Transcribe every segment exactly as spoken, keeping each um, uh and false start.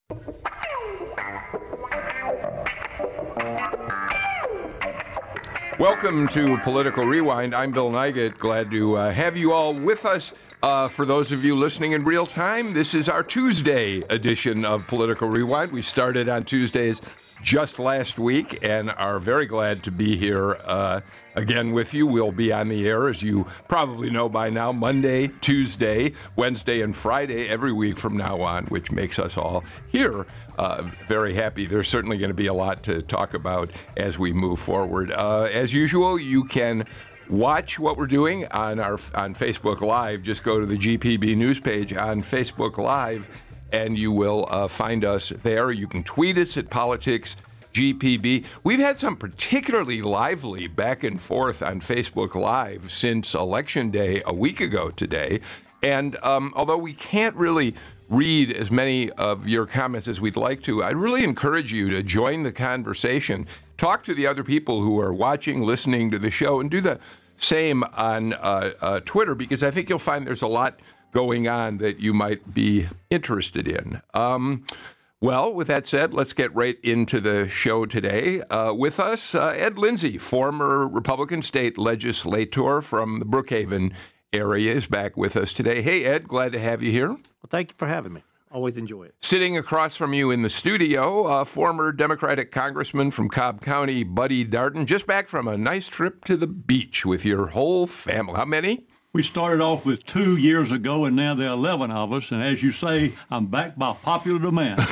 Welcome to Political Rewind. I'm Bill Nigut. Glad to uh, have you all with us. Uh, for those of you listening in real time, this is our Tuesday edition of Political Rewind. We started on Tuesdays just last week and are very glad to be here uh, again with you. We'll be on the air, as you probably know by now, Monday, Tuesday, Wednesday, and Friday every week from now on, which makes us all here uh, very happy. There's certainly going to be a lot to talk about as we move forward. Uh, as usual, you can watch what we're doing on our on Facebook Live. Just go to the G P B News page on Facebook Live, and you will uh, find us there. You can tweet us at Politics G P B. We've had some particularly lively back and forth on Facebook Live since Election Day a week ago today. And um, although we can't really read as many of your comments as we'd like to, I'd really encourage you to join the conversation. Talk to the other people who are watching, listening to the show, and do the same on uh, uh, Twitter, because I think you'll find there's a lot going on that you might be interested in. Um, well, with that said, let's get right into the show today. Uh, with us, uh, Ed Lindsay, former Republican state legislator from the Brookhaven area, is back with us today. Hey, Ed, glad to have you here. Well, thank you for having me. Always enjoy it. Sitting across from you in the studio, uh, former Democratic Congressman from Cobb County, Buddy Darden, just back from a nice trip to the beach with your whole family. How many? We started off with two years ago, and now there are eleven of us. And as you say, I'm back by popular demand.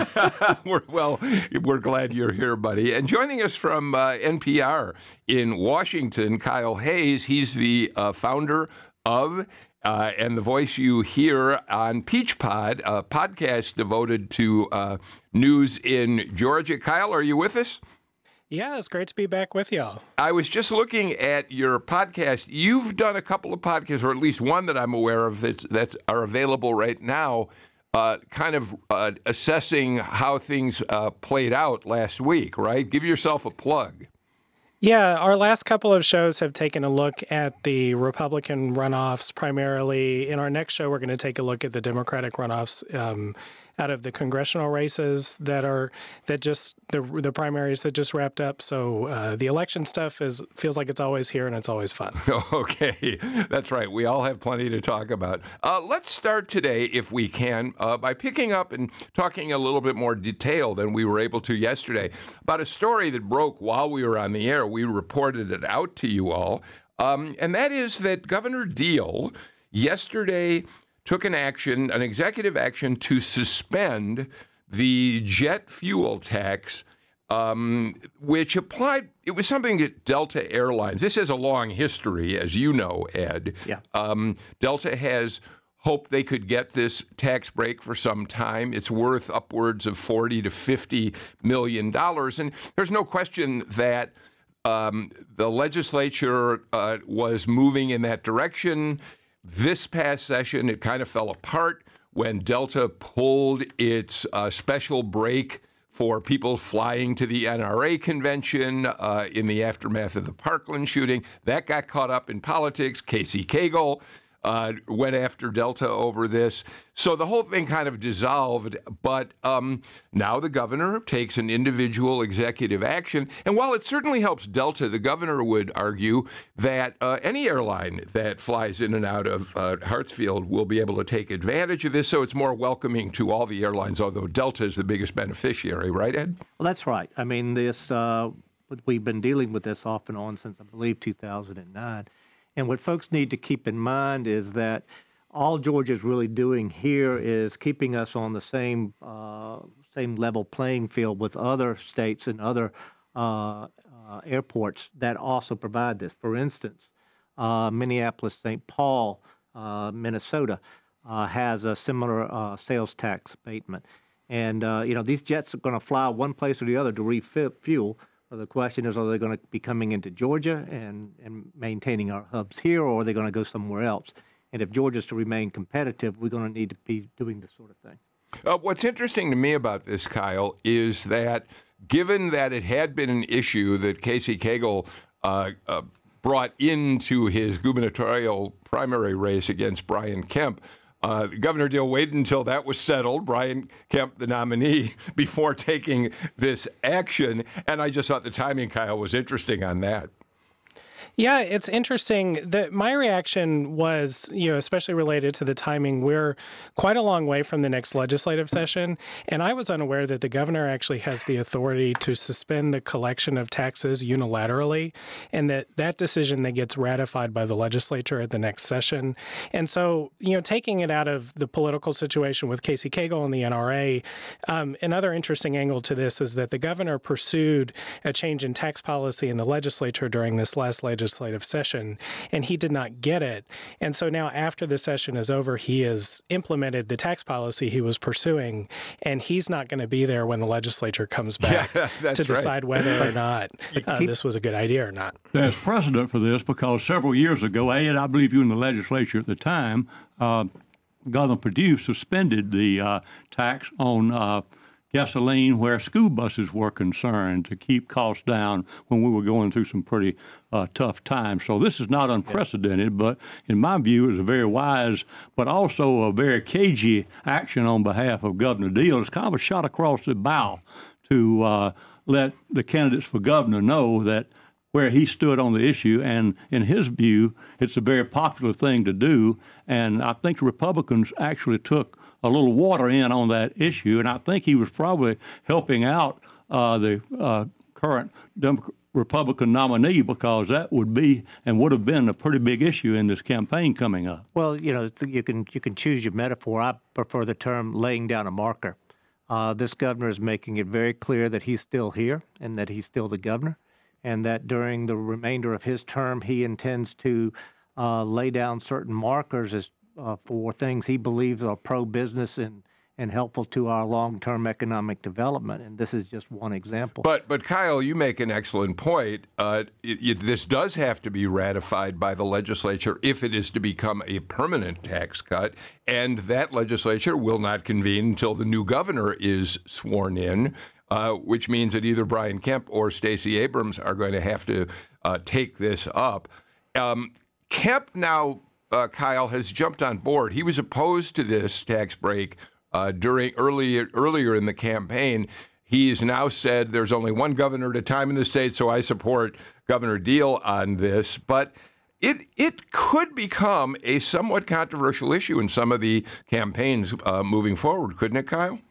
we're, well, we're glad you're here, buddy. And joining us from uh, N P R in Washington, Kyle Hayes. He's the uh, founder of Uh, and the voice you hear on Peach Pod, a podcast devoted to uh, news in Georgia. Kyle, are you with us? Yeah, it's great to be back with y'all. I was just looking at your podcast. You've done a couple of podcasts, or at least one that I'm aware of that's that's are available right now, uh, kind of uh, assessing how things uh, played out last week, right? Give yourself a plug. Yeah, our last couple of shows have taken a look at the Republican runoffs primarily. In our next show, we're going to take a look at the Democratic runoffs um, out of the congressional races that are that just the the primaries that just wrapped up. So uh, the election stuff is feels like it's always here and it's always fun. Okay, that's right. We all have plenty to talk about. Uh, let's start today, if we can, uh, by picking up and talking a little bit more detail than we were able to yesterday about a story that broke while we were on the air. We reported it out to you all, um, and that is that Governor Deal yesterday took an action, an executive action, to suspend the jet fuel tax, um, which applied, it was something that Delta Airlines, this has a long history, as you know, Ed. Yeah. Um, Delta has hoped they could get this tax break for some time. It's worth upwards of forty to fifty million dollars. And there's no question that um, the legislature uh, was moving in that direction. This past session, it kind of fell apart when Delta pulled its uh, special break for people flying to the N R A convention uh, in the aftermath of the Parkland shooting. That got caught up in politics. Casey Cagle uh, went after Delta over this. So the whole thing kind of dissolved, but um, now the governor takes an individual executive action. And while it certainly helps Delta, the governor would argue that uh, any airline that flies in and out of uh, Hartsfield will be able to take advantage of this. So it's more welcoming to all the airlines, although Delta is the biggest beneficiary, right, Ed? Well, that's right. I mean, this uh, we've been dealing with this off and on since, I believe, two thousand nine. And what folks need to keep in mind is that all Georgia is really doing here is keeping us on the same uh, same level playing field with other states and other uh, uh, airports that also provide this. For instance, uh, Minneapolis, Saint Paul, uh, Minnesota uh, has a similar uh, sales tax abatement. And, uh, you know, these jets are going to fly one place or the other to refuel. So the question is, are they going to be coming into Georgia and, and maintaining our hubs here, or are they going to go somewhere else? And if Georgia's to remain competitive, we're going to need to be doing this sort of thing. Uh, what's interesting to me about this, Kyle, is that given that it had been an issue that Casey Cagle uh, uh, brought into his gubernatorial primary race against Brian Kemp, Uh, Governor Deal waited until that was settled, Brian Kemp, the nominee, before taking this action. And I just thought the timing, Kyle, was interesting on that. Yeah, it's interesting that my reaction was, you know, especially related to the timing, we're quite a long way from the next legislative session. And I was unaware that the governor actually has the authority to suspend the collection of taxes unilaterally, and that that decision that gets ratified by the legislature at the next session. And so, you know, taking it out of the political situation with Casey Cagle and the N R A, um, another interesting angle to this is that the governor pursued a change in tax policy in the legislature during this last legislative session, and he did not get it. And so now after the session is over, he has implemented the tax policy he was pursuing, and he's not going to be there when the legislature comes back yeah, to decide right. whether or not uh, this was a good idea or not. There's precedent for this because several years ago, Ed, I believe you were in the legislature at the time, uh, Governor Perdue suspended the uh, tax on uh, gasoline where school buses were concerned to keep costs down when we were going through some pretty uh, tough times. So this is not unprecedented, but in my view, it was a very wise, but also a very cagey action on behalf of Governor Deal. It's kind of a shot across the bow to uh, let the candidates for governor know that where he stood on the issue, and in his view, it's a very popular thing to do. And I think the Republicans actually took a little water in on that issue, and I think he was probably helping out uh, the uh, current Democrat, Republican nominee because that would be and would have been a pretty big issue in this campaign coming up. Well, you know, you can you can choose your metaphor. I prefer the term laying down a marker. Uh, this governor is making it very clear that he's still here and that he's still the governor, and that during the remainder of his term, he intends to uh, lay down certain markers as Uh, for things he believes are pro-business and, and helpful to our long-term economic development. And this is just one example. But, but Kyle, you make an excellent point. Uh, it, it, this does have to be ratified by the legislature if it is to become a permanent tax cut. And that legislature will not convene until the new governor is sworn in, uh, which means that either Brian Kemp or Stacey Abrams are going to have to uh, take this up. Um, Kemp now... Uh, Kyle, has jumped on board. He was opposed to this tax break uh, during early, earlier in the campaign. He has now said there's only one governor at a time in the state, so I support Governor Deal on this. But it it could become a somewhat controversial issue in some of the campaigns uh, moving forward, couldn't it, Kyle?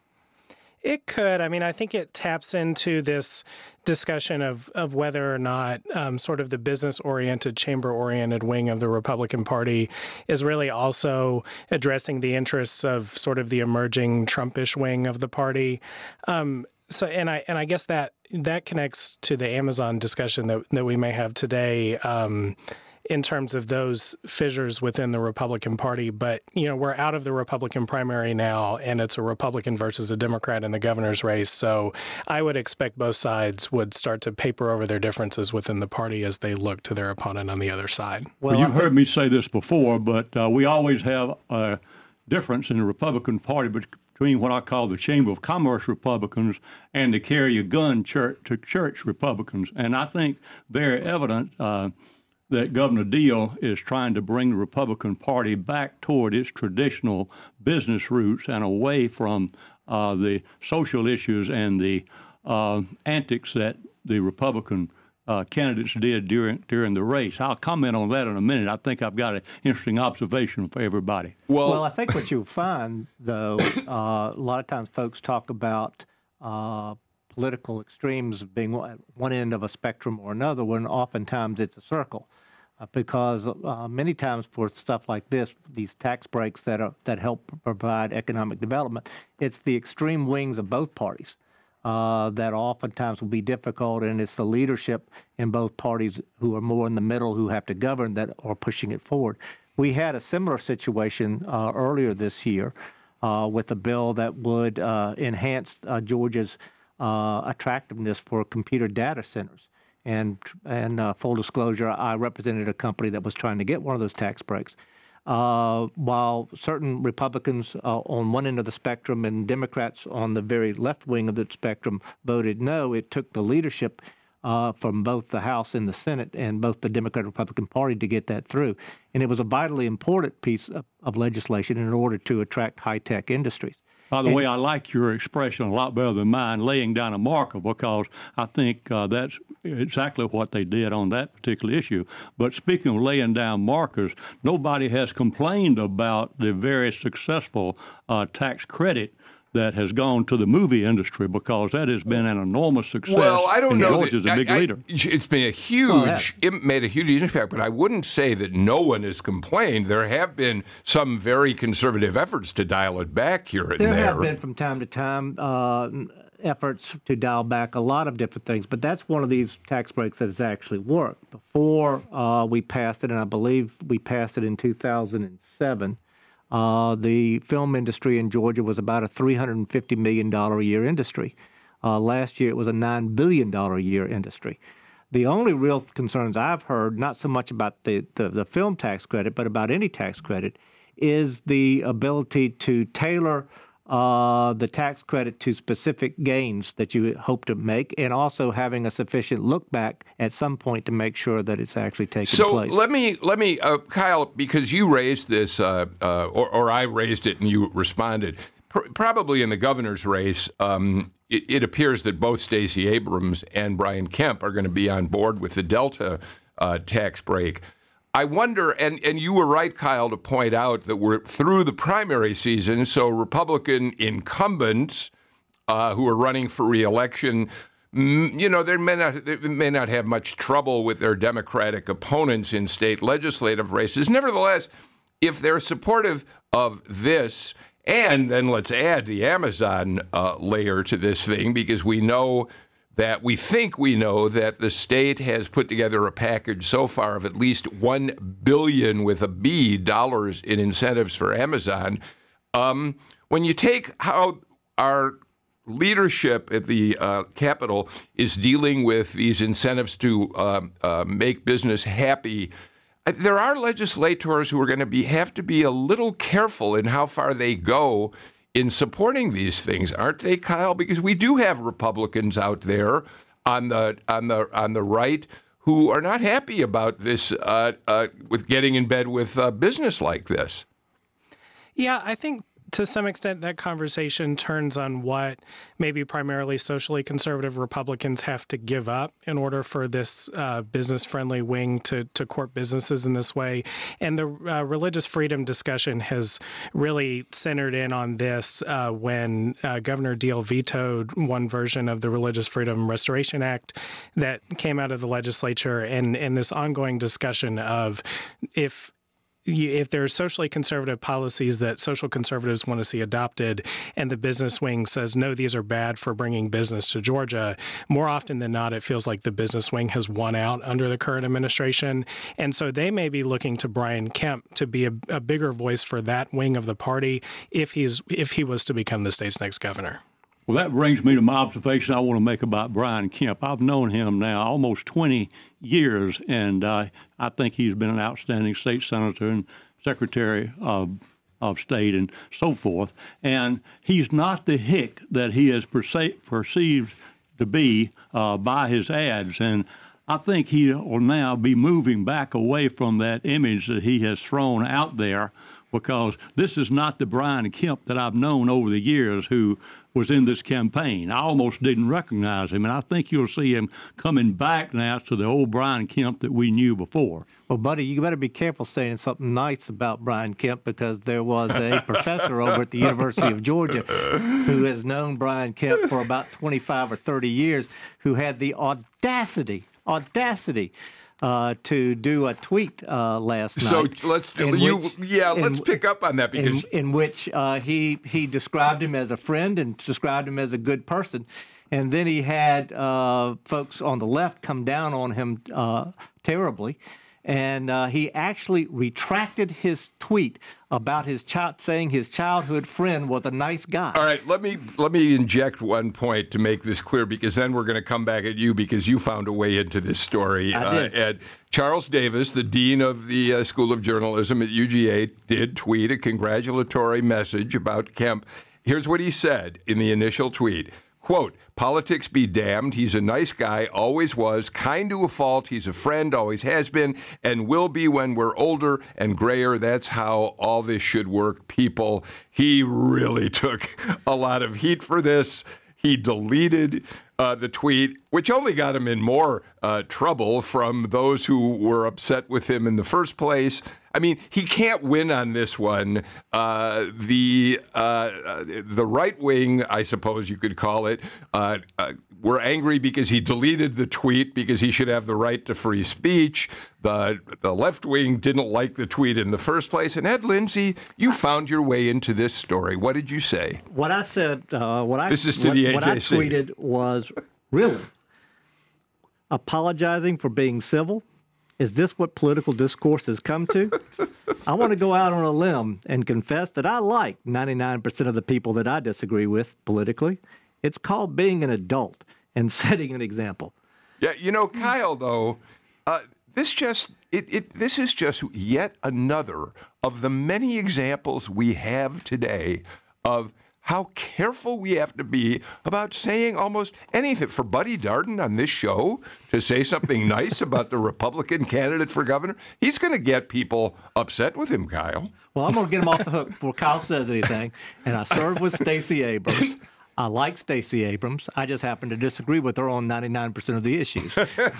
It could. I mean, I think it taps into this discussion of, of whether or not um, sort of the business-oriented, chamber-oriented wing of the Republican Party is really also addressing the interests of sort of the emerging Trumpish wing of the party. Um, so, and I and I guess that that connects to the Amazon discussion that that we may have today. Um, in terms of those fissures within the Republican Party. But, you know, we're out of the Republican primary now, and it's a Republican versus a Democrat in the governor's race. So I would expect both sides would start to paper over their differences within the party as they look to their opponent on the other side. Well, well you've heard me say this before, but uh, we always have a difference in the Republican Party between what I call the Chamber of Commerce Republicans and the carry a gun church to church Republicans. And I think very evident uh, that Governor Deal is trying to bring the Republican Party back toward its traditional business roots and away from uh, the social issues and the uh, antics that the Republican uh, candidates did during during the race. I'll comment on that in a minute. I think I've got an interesting observation for everybody. Well, well I think what you'll find, though, uh, a lot of times folks talk about uh, political extremes being one end of a spectrum or another, when oftentimes it's a circle. Uh, because uh, many times for stuff like this, these tax breaks that are that help provide economic development, it's the extreme wings of both parties uh, that oftentimes will be difficult, and it's the leadership in both parties who are more in the middle who have to govern that are pushing it forward. We had a similar situation uh, earlier this year uh, with a bill that would uh, enhance uh, Georgia's uh, attractiveness for computer data centers. And and uh, full disclosure, I represented a company that was trying to get one of those tax breaks. Uh, while certain Republicans uh, on one end of the spectrum and Democrats on the very left wing of the spectrum voted no, it took the leadership uh, from both the House and the Senate and both the Democratic and Republican Party to get that through. And it was a vitally important piece of, of legislation in order to attract high-tech industries. By the and, way, I like your expression a lot better than mine, laying down a marker, because I think uh, that's exactly what they did on that particular issue. But speaking of laying down markers, nobody has complained about the very successful uh, tax credit that has gone to the movie industry, because that has been an enormous success. Well, I don't and know. George is a big I, I, leader. It's been a huge, oh, yeah. it made a huge impact, but I wouldn't say that no one has complained. There have been some very conservative efforts to dial it back here and there. There have been from time to time uh, efforts to dial back a lot of different things, but that's one of these tax breaks that has actually worked. Before uh, we passed it, and I believe we passed it in two thousand seven, Uh, the film industry in Georgia was about a three hundred fifty million dollars a year industry. Uh, last year, it was a nine billion dollars a year industry. The only real concerns I've heard, not so much about the, the, the film tax credit, but about any tax credit, is the ability to tailor uh, the tax credit to specific gains that you hope to make, and also having a sufficient look back at some point to make sure that it's actually taking so place. So let me, let me, uh, Kyle, because you raised this, uh, uh, or, or I raised it and you responded. Pr- probably in the governor's race, um, it, it appears that both Stacey Abrams and Brian Kemp are going to be on board with the Delta uh, tax break. I wonder, and, and you were right, Kyle, to point out that we're through the primary season, so Republican incumbents uh, who are running for re-election, mm, you know, they may not they may not have much trouble with their Democratic opponents in state legislative races. Nevertheless, if they're supportive of this, and then let's add the Amazon uh, layer to this thing, because we know that we think we know that the state has put together a package so far of at least one billion dollars with a B dollars in incentives for Amazon. Um, when you take how our leadership at the uh, Capitol is dealing with these incentives to uh, uh, make business happy, there are legislators who are going to be have to be a little careful in how far they go in supporting these things, aren't they, Kyle? Because we do have Republicans out there on the on the on the right who are not happy about this, uh, uh, with getting in bed with uh, business like this. Yeah, I think to some extent that conversation turns on what maybe primarily socially conservative Republicans have to give up in order for this uh, business-friendly wing to, to court businesses in this way. And the uh, religious freedom discussion has really centered in on this uh, when uh, Governor Deal vetoed one version of the Religious Freedom Restoration Act that came out of the legislature, and, and this ongoing discussion of if if there are socially conservative policies that social conservatives want to see adopted and the business wing says, no, these are bad for bringing business to Georgia, more often than not, it feels like the business wing has won out under the current administration. And so they may be looking to Brian Kemp to be a, a bigger voice for that wing of the party if he's if he was to become the state's next governor. Well, that brings me to my observation I want to make about Brian Kemp. I've known him now almost twenty years, and uh, I think he's been an outstanding state senator and secretary of, of state and so forth. And he's not the hick that he is perce- perceived to be uh, by his ads. And I think he will now be moving back away from that image that he has thrown out there, because this is not the Brian Kemp that I've known over the years who was in this campaign. I almost didn't recognize him, and I think you'll see him coming back now to the old Brian Kemp that we knew before. Well, buddy, you better be careful saying something nice about Brian Kemp, because there was a professor over at the University of Georgia who has known Brian Kemp for about twenty-five or thirty years, who had the audacity, audacity, Uh, to do a tweet uh, last so night. So let's you which, yeah let's in, pick up on that, because in, in which uh, he he described him as a friend and described him as a good person, and then he had uh, folks on the left come down on him uh, terribly. And uh, he actually retracted his tweet about his child, saying his childhood friend was a nice guy. All right, let me let me inject one point to make this clear, because then we're going to come back at you, because you found a way into this story. I did. Uh, and Charles Davis, the dean of the uh, School of Journalism at U G A, did tweet a congratulatory message about Kemp. Here's what he said in the initial tweet. Quote, politics be damned. He's a nice guy, always was, kind to a fault. He's a friend, always has been, and will be when we're older and grayer. That's how all this should work, people. He really took a lot of heat for this. He deleted uh, the tweet, which only got him in more uh, trouble from those who were upset with him in the first place. I mean, he can't win on this one. Uh, the uh, the right wing, I suppose you could call it, uh, uh, were angry because he deleted the tweet because he should have the right to free speech. The the left wing didn't like the tweet in the first place. And Ed Lindsay, you found your way into this story. What did you say? What I said, uh, what I this is to what, the A J C. What I tweeted was, really, apologizing for being civil. Is this what political discourse has come to? I want to go out on a limb and confess that I like ninety-nine percent of the people that I disagree with politically. It's called being an adult and setting an example. Yeah, you know, Kyle, though, uh, this just it, it this is just yet another of the many examples we have today of how careful we have to be about saying almost anything. For Buddy Darden on this show to say something nice about the Republican candidate for governor, he's going to get people upset with him, Kyle. Well, I'm going to get him off the hook before Kyle says anything. And I served with Stacey Abrams. I like Stacey Abrams. I just happen to disagree with her on ninety-nine percent of the issues.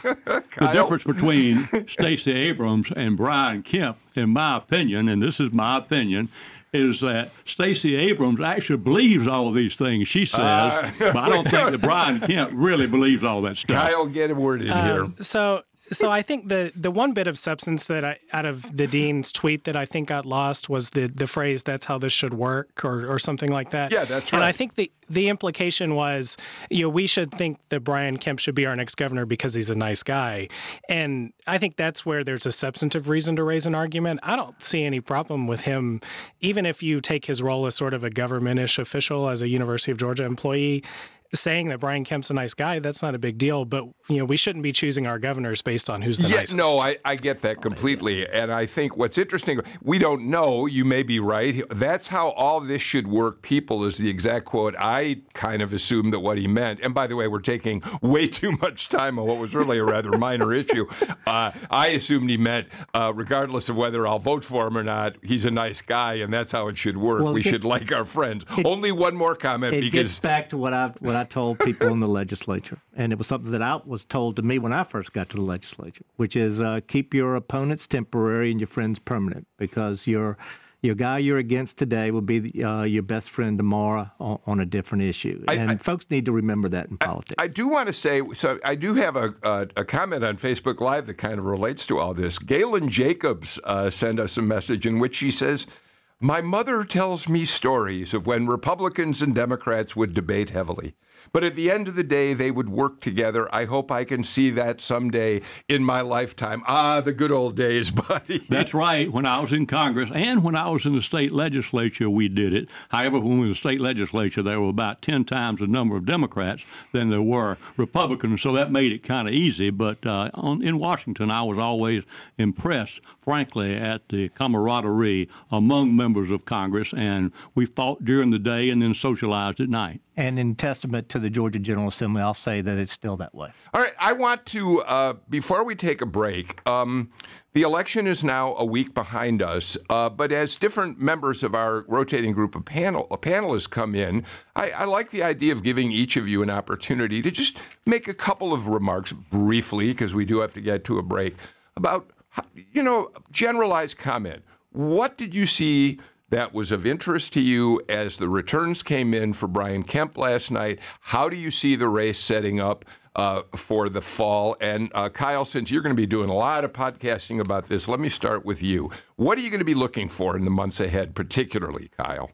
The difference between Stacey Abrams and Brian Kemp, in my opinion, and this is my opinion, is that Stacey Abrams actually believes all of these things she says, uh, but I don't think that Brian Kemp really believes all that stuff. Kyle, get a word in um, here. So, so I think the the one bit of substance that I, out of the dean's tweet that I think got lost was the the phrase "that's how this should work" or or something like that. Yeah, that's right. And I think the the implication was, you know, we should think that Brian Kemp should be our next governor because he's a nice guy, and I think that's where there's a substantive reason to raise an argument. I don't see any problem with him, even if you take his role as sort of a government-ish official, as a University of Georgia employee. Saying that Brian Kemp's a nice guy, that's not a big deal. But, you know, we shouldn't be choosing our governors based on who's the yeah, nicest. No, I, I get that completely. And I think what's interesting, we don't know, you may be right. That's how all this should work, people, is the exact quote. I kind of assumed that what he meant, and by the way, we're taking way too much time on what was really a rather minor issue. Uh, I assumed he meant, uh, regardless of whether I'll vote for him or not, he's a nice guy, and that's how it should work. Well, we gets, should like our friends. It, Only one more comment. It because gets back to what I what I told people in the legislature, and it was something that I was told to me when I first got to the legislature, which is uh, keep your opponents temporary and your friends permanent, because your your guy you're against today will be uh, your best friend tomorrow on, on a different issue. I, and I, folks need to remember that in politics. I, I do want to say, so I do have a, a, a comment on Facebook Live that kind of relates to all this. Galen Jacobs uh, sent us a message in which she says, "My mother tells me stories of when Republicans and Democrats would debate heavily. But at the end of the day, they would work together. I hope I can see that someday in my lifetime." Ah, the good old days, buddy. That's right. When I was in Congress and when I was in the state legislature, we did it. However, when we were in the state legislature, there were about ten times the number of Democrats than there were Republicans, so that made it kind of easy. But uh, on, in Washington, I was always impressed, frankly, at the camaraderie among members of Congress, and we fought during the day and then socialized at night. And in testament to the Georgia General Assembly, I'll say that it's still that way. All right, I want to, uh, before we take a break, um, the election is now a week behind us, uh, but as different members of our rotating group of panel uh, panelists come in, I, I like the idea of giving each of you an opportunity to just make a couple of remarks briefly, because we do have to get to a break, about, you know, generalized comment. What did you see that was of interest to you as the returns came in for Brian Kemp last night? How do you see the race setting up uh, for the fall? And uh, Kyle, since you're going to be doing a lot of podcasting about this, let me start with you. What are you going to be looking for in the months ahead, particularly, Kyle?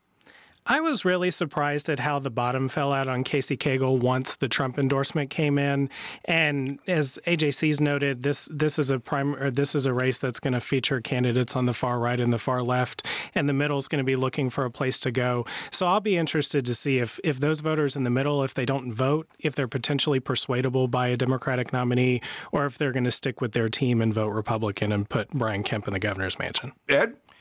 I was really surprised at how the bottom fell out on Casey Cagle once the Trump endorsement came in. And as A J C's noted, this this is a prime or this is a race that's going to feature candidates on the far right and the far left, and the middle is going to be looking for a place to go. So I'll be interested to see if if those voters in the middle, if they don't vote, if they're potentially persuadable by a Democratic nominee, or if they're going to stick with their team and vote Republican and put Brian Kemp in the governor's mansion. Ed?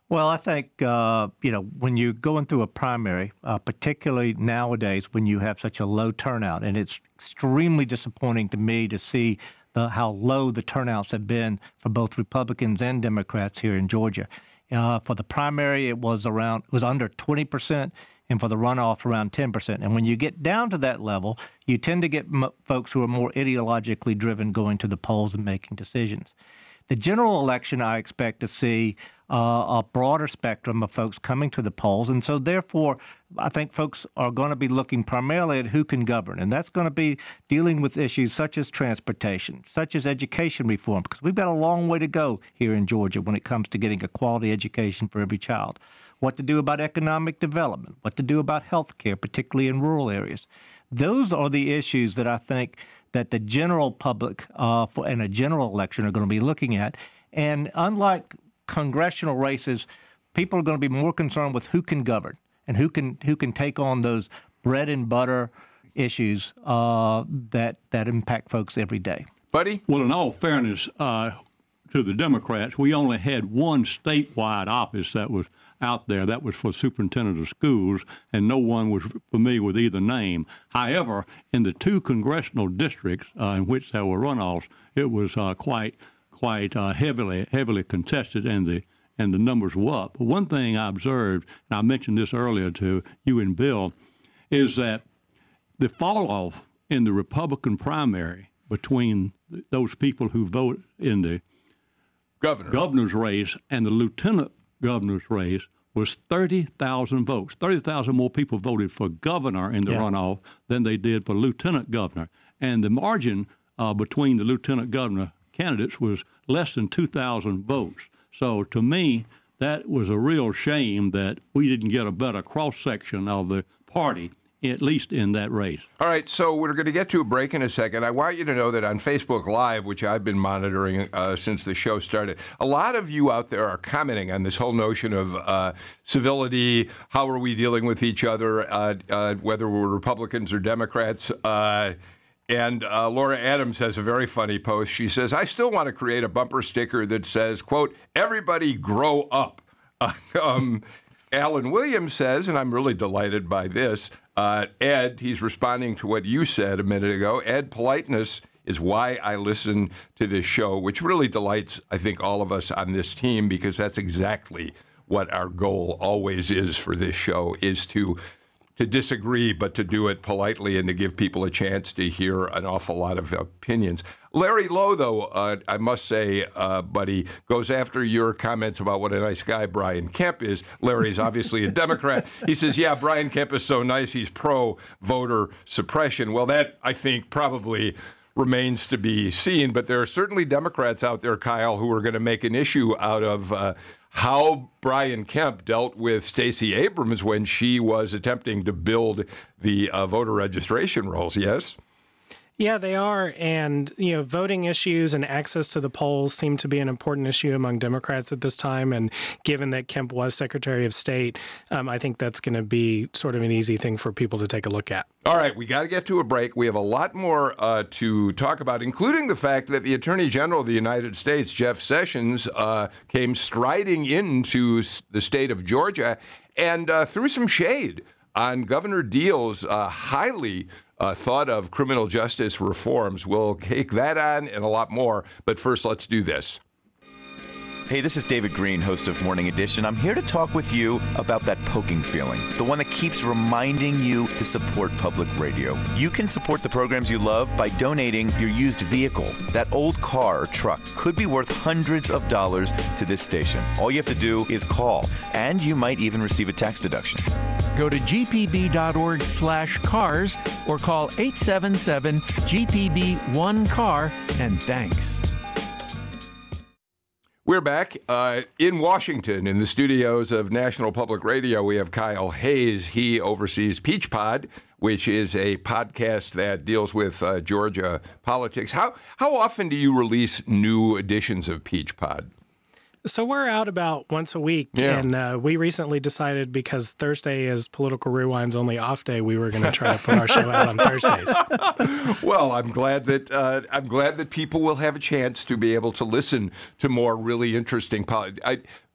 Well, I think, uh, you know, when you're going through a primary, uh, particularly nowadays when you have such a low turnout, and it's extremely disappointing to me to see the, how low the turnouts have been for both Republicans and Democrats here in Georgia. Uh, for the primary, it was around, it was under twenty percent, and for the runoff, around ten percent. And when you get down to that level, you tend to get m- folks who are more ideologically driven going to the polls and making decisions. The general election, I expect to see uh, a broader spectrum of folks coming to the polls. And so, therefore, I think folks are going to be looking primarily at who can govern. And that's going to be dealing with issues such as transportation, such as education reform, because we've got a long way to go here in Georgia when it comes to getting a quality education for every child. What to do about economic development, what to do about health care, particularly in rural areas. Those are the issues that I think that the general public uh, for, in a general election are going to be looking at. And unlike congressional races, people are going to be more concerned with who can govern and who can who can take on those bread and butter issues uh, that that impact folks every day. Buddy? Well, in all fairness uh, to the Democrats, we only had one statewide office that was out there. That was for superintendent of schools, and no one was familiar with either name. However, in the two congressional districts uh, in which there were runoffs, it was uh, quite quite uh, heavily heavily contested, and the and the numbers were up. But one thing I observed, and I mentioned this earlier to you and Bill, is that the fall off in the Republican primary between those people who vote in the Governor. governor's race and the lieutenant governor's race was thirty thousand votes. thirty thousand more people voted for governor in the Yeah. runoff than they did for lieutenant governor. And the margin uh, between the lieutenant governor candidates was less than two thousand votes. So to me, that was a real shame that we didn't get a better cross-section of the party, at least in that race. All right, so we're going to get to a break in a second. I want you to know that on Facebook Live, which I've been monitoring uh, since the show started, a lot of you out there are commenting on this whole notion of uh, civility. How are we dealing with each other, uh, uh, whether we're Republicans or Democrats? Uh, and uh, Laura Adams has a very funny post. She says, I still want to create a bumper sticker that says, quote, everybody grow up. Uh, um, Alan Williams says, and I'm really delighted by this, Uh, Ed, he's responding to what you said a minute ago. Ed, politeness is why I listen to this show, which really delights, I think, all of us on this team, because that's exactly what our goal always is for this show, is to to disagree, but to do it politely and to give people a chance to hear an awful lot of opinions. Larry Lowe, though, uh, I must say, uh, buddy, goes after your comments about what a nice guy Brian Kemp is. Larry's obviously a Democrat. He says, yeah, Brian Kemp is so nice, he's pro-voter suppression. Well, that, I think, probably remains to be seen. But there are certainly Democrats out there, Kyle, who are going to make an issue out of uh, how Brian Kemp dealt with Stacey Abrams when she was attempting to build the uh, voter registration rolls, yes? Yeah, they are. And, you know, voting issues and access to the polls seem to be an important issue among Democrats at this time. And given that Kemp was Secretary of State, um, I think that's going to be sort of an easy thing for people to take a look at. All right, we got to get to a break. We have a lot more uh, to talk about, including the fact that the Attorney General of the United States, Jeff Sessions, uh, came striding into the state of Georgia and uh, threw some shade on Governor Deal's uh, highly Uh, thought of criminal justice reforms. We'll take that on and a lot more. But first, let's do this. Hey, this is David Green, host of Morning Edition. I'm here to talk with you about that poking feeling, the one that keeps reminding you to support public radio. You can support the programs you love by donating your used vehicle. That old car or truck could be worth hundreds of dollars to this station. All you have to do is call, and you might even receive a tax deduction. Go to g p b dot org slash cars or call eight seven seven G P B one car, and thanks. We're back uh, in Washington in the studios of National Public Radio. We have Kyle Hayes. He oversees Peach Pod, which is a podcast that deals with uh, Georgia politics. How how often do you release new editions of Peach Pod? So we're out about once a week, Yeah. and uh, we recently decided, because Thursday is Political Rewind's only off day, we were going to try to put our show out on Thursdays. Well, I'm glad that uh, I'm glad that people will have a chance to be able to listen to more really interesting. Poli- I,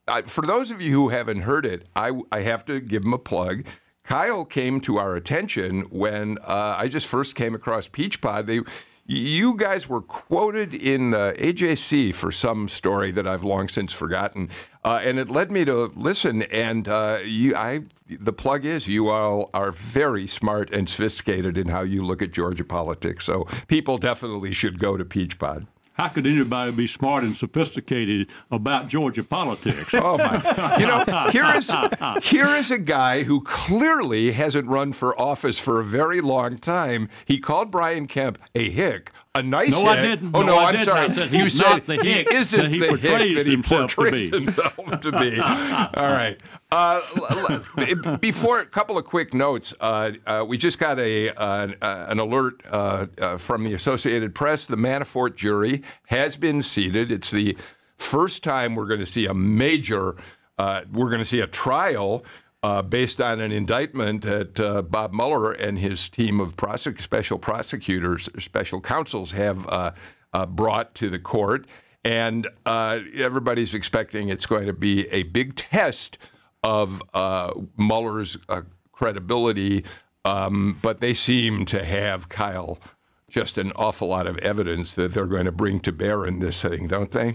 I, for those of you who haven't heard it, I, I have to give him a plug. Kyle came to our attention when uh, I just first came across PeachPod. They, you guys were quoted in uh, A J C for some story that I've long since forgotten, uh, and it led me to listen. And uh, you, I, the plug is you all are very smart and sophisticated in how you look at Georgia politics. So people definitely should go to PeachPod. How could anybody be smart and sophisticated about Georgia politics? Oh, my. You know, here is, here is a guy who clearly hasn't run for office for a very long time. He called Brian Kemp a hick, a nice no, hick. I didn't. Oh, no, no, I I'm didn't. sorry. I said you he's said not the he hick isn't that he the portrays hick that he himself to portrays be. himself to be. All right. Uh, l- l- before a couple of quick notes, uh, uh, we just got a uh, an alert uh, uh, from the Associated Press. The Manafort jury has been seated. It's the first time we're going to see a major, uh, we're going to see a trial uh, based on an indictment that uh, Bob Mueller and his team of prosec- special prosecutors, special counsels have uh, uh, brought to the court. And uh, everybody's expecting it's going to be a big test of uh, Mueller's uh, credibility, um, but they seem to have, Kyle, just an awful lot of evidence that they're going to bring to bear in this thing, don't they?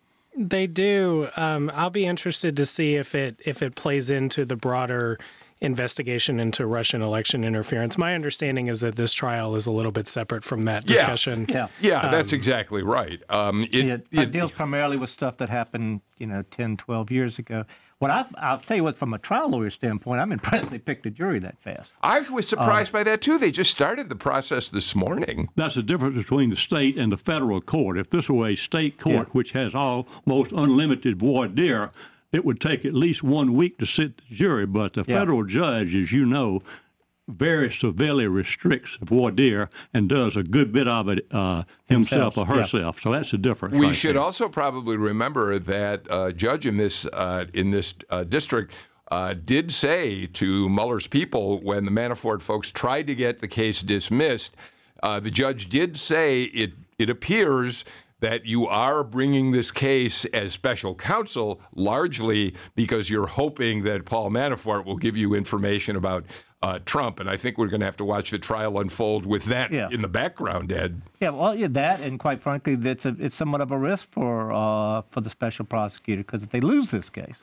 They do. Um, I'll be interested to see if it if it plays into the broader investigation into Russian election interference. My understanding is that this trial is a little bit separate from that discussion. Yeah. Yeah, um, that's exactly right. Um, it, it, it, it deals primarily with stuff that happened, you know, ten, twelve years ago. What I, I'll tell you what, from a trial lawyer standpoint, I'm impressed they picked a jury that fast. I was surprised uh, by that, too. They just started the process this morning. That's the difference between the state and the federal court. If this were a state court, yeah. which has almost unlimited voir dire, it would take at least one week to sit the jury. But the yeah. federal judge, as you know, very severely restricts voir dire and does a good bit of it uh, himself, himself or herself. Yeah. So that's the difference. We right should there. also probably remember that uh, judge in this uh, in this uh, district uh, did say to Mueller's people when the Manafort folks tried to get the case dismissed, uh, the judge did say it it appears that you are bringing this case as special counsel largely because you're hoping that Paul Manafort will give you information about uh, Trump. And I think we're going to have to watch the trial unfold with that yeah. in the background, Ed. Yeah, well, yeah, that, and quite frankly, that's a, it's somewhat of a risk for uh, for the special prosecutor because if they lose this case,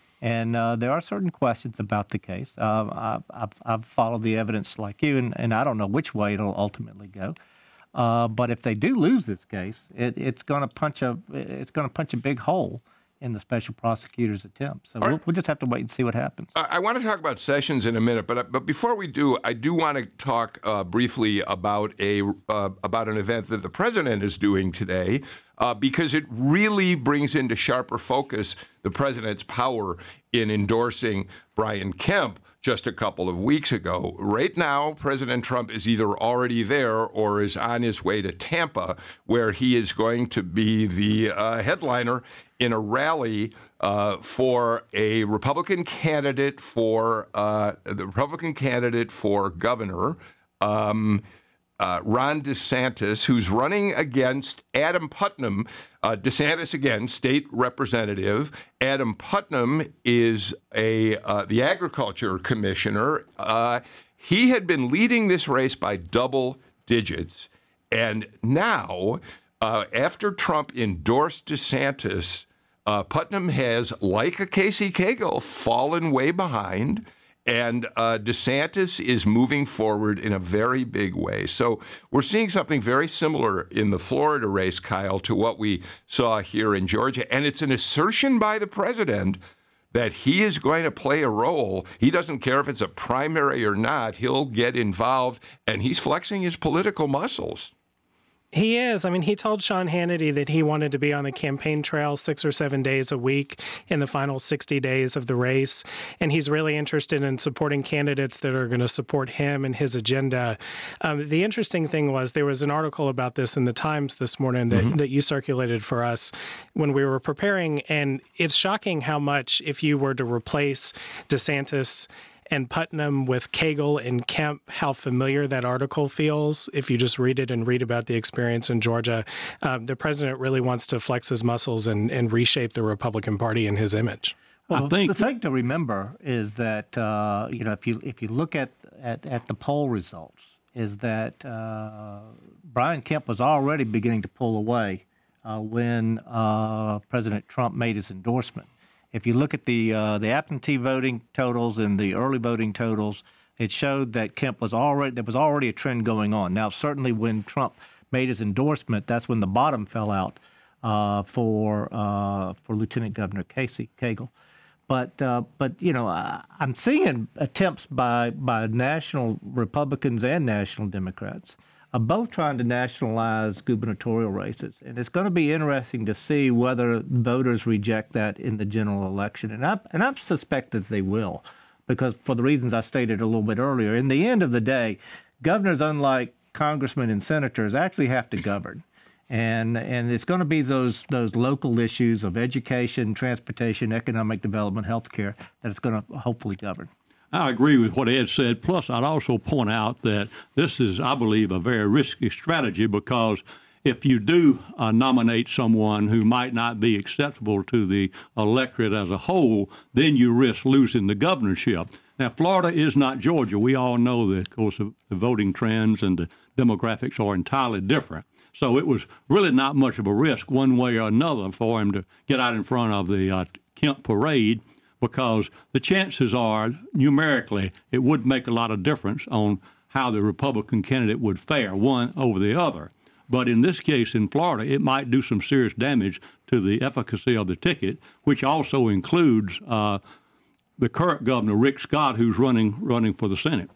and uh, there are certain questions about the case, uh, I've, I've, I've followed the evidence like you, and, and I don't know which way it'll ultimately go. Uh, but if they do lose this case, it, it's going to punch a it's going to punch a big hole in the special prosecutor's attempt. So we'll, we'll just have to wait and see what happens. I, I want to talk about Sessions in a minute, but but before we do, I do want to talk uh, briefly about a uh, about an event that the president is doing today, uh, because it really brings into sharper focus the president's power in endorsing Brian Kemp just a couple of weeks ago. Right now, President Trump is either already there or is on his way to Tampa, where he is going to be the uh, headliner in a rally uh, for a Republican candidate for uh, the Republican candidate for governor, um, uh, Ron DeSantis, who's running against Adam Putnam. Uh, DeSantis, again, state representative. Adam Putnam is a uh, the agriculture commissioner. Uh, he had been leading this race by double digits. And now, uh, after Trump endorsed DeSantis, uh, Putnam has, like a Casey Cagle, fallen way behind. And uh, DeSantis is moving forward in a very big way. So we're seeing something very similar in the Florida race, Kyle, to what we saw here in Georgia. And it's an assertion by the president that he is going to play a role. He doesn't care if it's a primary or not. He'll get involved, and he's flexing his political muscles. He is. I mean, he told Sean Hannity that he wanted to be on the campaign trail six or seven days a week in the final sixty days of the race. And he's really interested in supporting candidates that are going to support him and his agenda. Um, the interesting thing was there was an article about this in the Times this morning that, mm-hmm. that you circulated for us when we were preparing. And it's shocking how much, if you were to replace DeSantis and Putnam with Cagle and Kemp, how familiar that article feels. If you just read it and read about the experience in Georgia, um, the president really wants to flex his muscles and, and reshape the Republican Party in his image. Well, I think the thing to remember is that uh, you know if you if you look at, at, at the poll results, is that uh, Brian Kemp was already beginning to pull away uh, when uh, President Trump made his endorsement. If you look at the uh, the absentee voting totals and the early voting totals, it showed that Kemp was already there was already a trend going on. Now, certainly when Trump made his endorsement, that's when the bottom fell out uh, for uh, for Lieutenant Governor Casey Cagle. But uh, but you know I, I'm seeing attempts by by national Republicans and national Democrats, uh, both trying to nationalize gubernatorial races, and it's going to be interesting to see whether voters reject that in the general election, and I and I suspect that they will, because for the reasons I stated a little bit earlier. In the end of the day, governors, unlike congressmen and senators, actually have to govern. And and it's going to be those those local issues of education, transportation, economic development, healthcare that it's going to hopefully govern. I agree with what Ed said. Plus, I'd also point out that this is, I believe, a very risky strategy, because if you do uh, nominate someone who might not be acceptable to the electorate as a whole, then you risk losing the governorship. Now, Florida is not Georgia. We all know that, of course, the, the voting trends and the demographics are entirely different. So it was really not much of a risk one way or another for him to get out in front of the uh, Kemp parade, because the chances are, numerically, it would make a lot of difference on how the Republican candidate would fare, one over the other. But in this case in Florida, it might do some serious damage to the efficacy of the ticket, which also includes uh, the current governor, Rick Scott, who's running running for the Senate.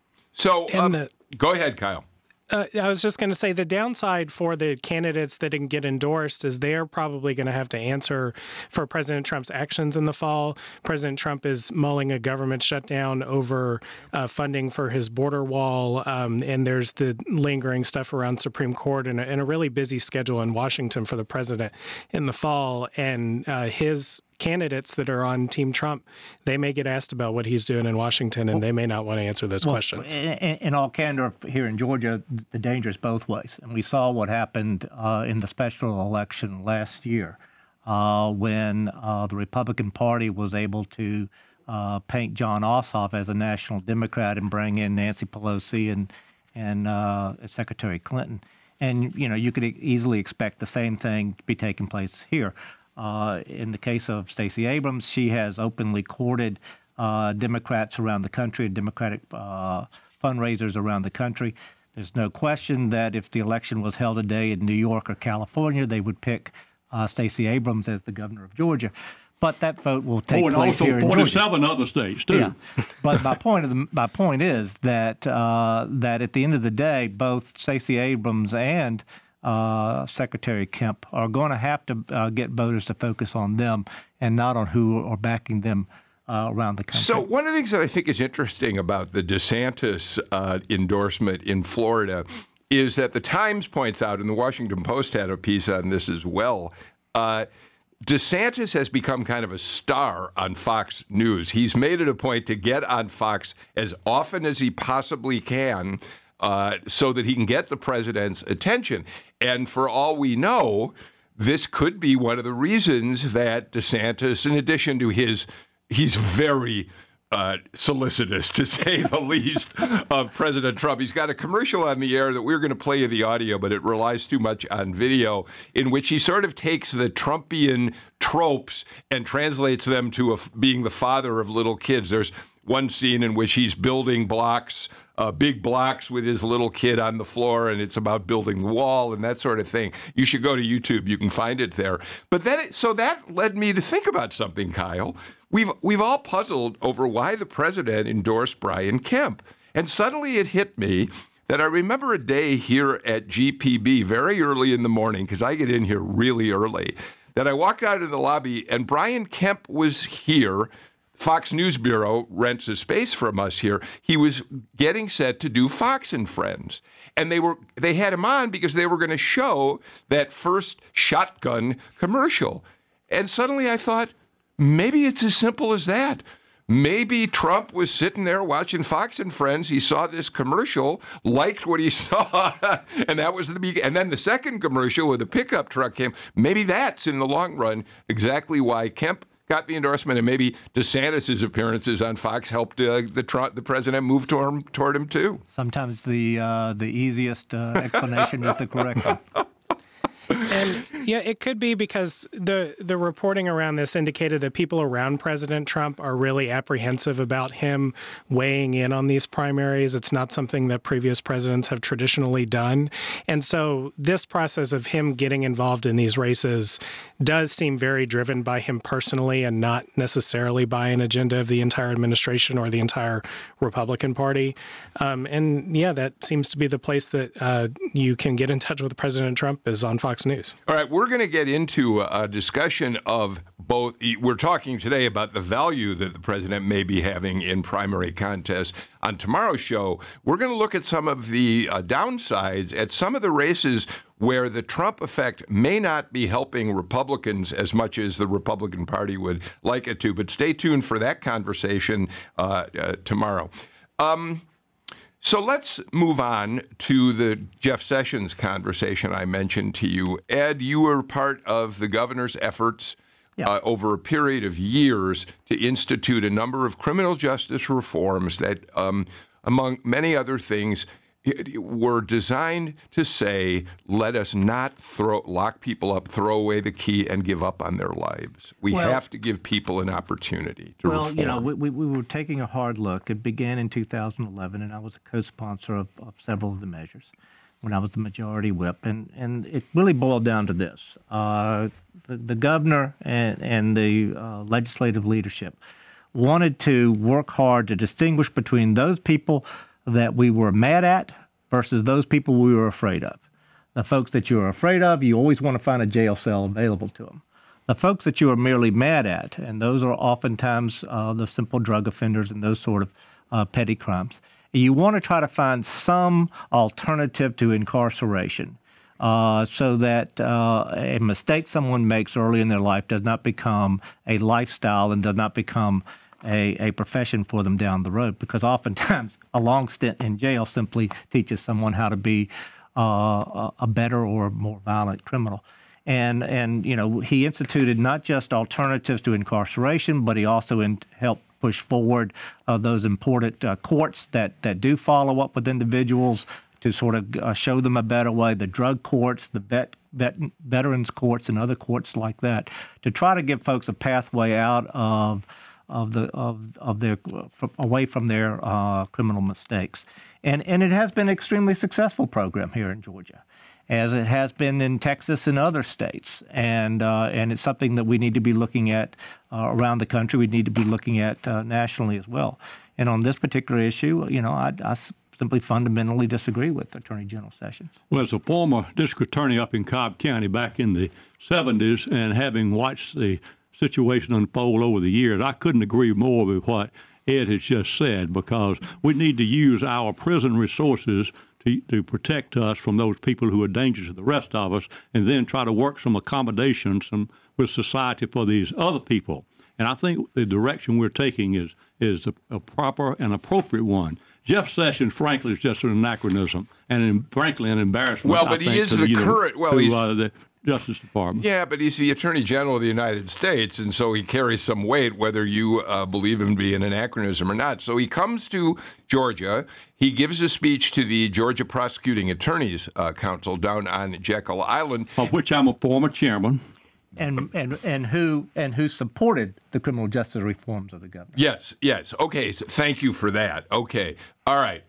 So um, the, go ahead, Kyle. Uh, I was just going to say the downside for the candidates that didn't get endorsed is they're probably going to have to answer for President Trump's actions in the fall. President Trump is mulling a government shutdown over uh, funding for his border wall, um, and there's the lingering stuff around Supreme Court and a, and a really busy schedule in Washington for the president in the fall. And uh, his candidates that are on Team Trump, they may get asked about what he's doing in Washington, and they may not want to answer those well, questions. In, in all candor, here in Georgia, the danger is both ways. And we saw what happened uh, in the special election last year uh, when uh, the Republican Party was able to uh, paint John Ossoff as a national Democrat and bring in Nancy Pelosi and, and uh, Secretary Clinton. And, you know, you could easily expect the same thing to be taking place here. Uh, in the case of Stacey Abrams, she has openly courted uh, Democrats around the country, Democratic uh, fundraisers around the country. There's no question that if the election was held today in New York or California, they would pick uh, Stacey Abrams as the governor of Georgia. But that vote will take oh, and place also here in Georgia. forty-seven other states too. Yeah. But my point of the, my point is that uh, that at the end of the day, both Stacey Abrams and Uh, Secretary Kemp are going to have to uh, get voters to focus on them and not on who are backing them uh, around the country. So one of the things that I think is interesting about the DeSantis uh, endorsement in Florida is that the Times points out, and the Washington Post had a piece on this as well, uh, DeSantis has become kind of a star on Fox News. He's made it a point to get on Fox as often as he possibly can, Uh, so that he can get the president's attention. And for all we know, this could be one of the reasons that DeSantis, in addition to his, he's very uh, solicitous, to say the least, of President Trump. He's got a commercial on the air that we're going to play you the audio, but it relies too much on video, in which he sort of takes the Trumpian tropes and translates them to a, being the father of little kids. There's one scene in which he's building blocks, uh, big blocks with his little kid on the floor, and it's about building the wall and that sort of thing. You should go to YouTube. You can find it there. But then, it, so that led me to think about something, Kyle. We've we've all puzzled over why the president endorsed Brian Kemp. And suddenly it hit me that I remember a day here at G P B very early in the morning, because I get in here really early, that I walked out in the lobby and Brian Kemp was here. Fox News Bureau rents a space from us here. He was getting set to do Fox and Friends. And they were they had him on because they were going to show that first shotgun commercial. And suddenly I thought, maybe it's as simple as that. maybe Trump was sitting there watching Fox and Friends. He saw this commercial, liked what he saw, and that was the beginning. And then the second commercial where the pickup truck came. Maybe that's, in the long run, exactly why Kemp got the endorsement, and maybe DeSantis' appearances on Fox helped uh, the Trump, the president move toward him, toward him too. Sometimes the uh, the easiest uh, explanation is the correct one. And yeah, it could be because the the reporting around this indicated that people around President Trump are really apprehensive about him weighing in on these primaries. It's not something that previous presidents have traditionally done. And so this process of him getting involved in these races does seem very driven by him personally and not necessarily by an agenda of the entire administration or the entire Republican Party. Um, and yeah, that seems to be the place that uh, you can get in touch with President Trump is on Fox News. All right, we're going to get into a discussion of both. We're talking today about the value that the president may be having in primary contests. On tomorrow's show, we're going to look at some of the uh, downsides at some of the races where the Trump effect may not be helping Republicans as much as the Republican Party would like it to. But stay tuned for that conversation uh, uh, tomorrow. Um, So let's move on to the Jeff Sessions conversation I mentioned to you. Ed, you were part of the governor's efforts yeah. uh, over a period of years to institute a number of criminal justice reforms that, um, among many other things, were designed to say, let us not throw lock people up, throw away the key, and give up on their lives. We well, have to give people an opportunity to well, reform. Well, you know, we, we were taking a hard look. It began in two thousand eleven, and I was a co-sponsor of, of several of the measures when I was the majority whip. And, and it really boiled down to this. Uh, the, the governor and, and the uh, legislative leadership wanted to work hard to distinguish between those people that we were mad at versus those people we were afraid of. The folks that you're afraid of, you always want to find a jail cell available to them. The folks that you are merely mad at, and those are oftentimes uh, the simple drug offenders and those sort of uh, petty crimes, you want to try to find some alternative to incarceration uh, so that uh, a mistake someone makes early in their life does not become a lifestyle and does not become A, a profession for them down the road, because oftentimes a long stint in jail simply teaches someone how to be uh, a better or more violent criminal. And, and you know, he instituted not just alternatives to incarceration, but he also in, helped push forward uh, those important uh, courts that, that do follow up with individuals to sort of uh, show them a better way, the drug courts, the vet, vet, veterans courts, and other courts like that, to try to give folks a pathway out of of the of of their from, away from their uh, criminal mistakes, and and it has been an extremely successful program here in Georgia, as it has been in Texas and other states, and uh, and it's something that we need to be looking at uh, around the country. We need to be looking at uh, nationally as well. And on this particular issue, you know, I, I simply fundamentally disagree with Attorney General Sessions. Well, as a former district attorney up in Cobb County back in the seventies, and having watched the situation unfold over the years, I couldn't agree more with what Ed has just said, because we need to use our prison resources to, to protect us from those people who are dangerous to the rest of us, and then try to work some accommodations some, with society for these other people. And I think the direction we're taking is is a, a proper and appropriate one. Jeff Sessions, frankly, is just an anachronism and, frankly, an embarrassment. Well, but I he think, is to the, the current. Well, to, he's uh, the Justice Department. Yeah, but he's the Attorney General of the United States, and so he carries some weight, whether you uh, believe him to be an anachronism or not. So he comes to Georgia. He gives a speech to the Georgia Prosecuting Attorneys uh, Council down on Jekyll Island, of which I'm a former chairman. And and and who and who supported the criminal justice reforms of the governor? Yes, yes. Okay, so thank you for that. Okay, all right.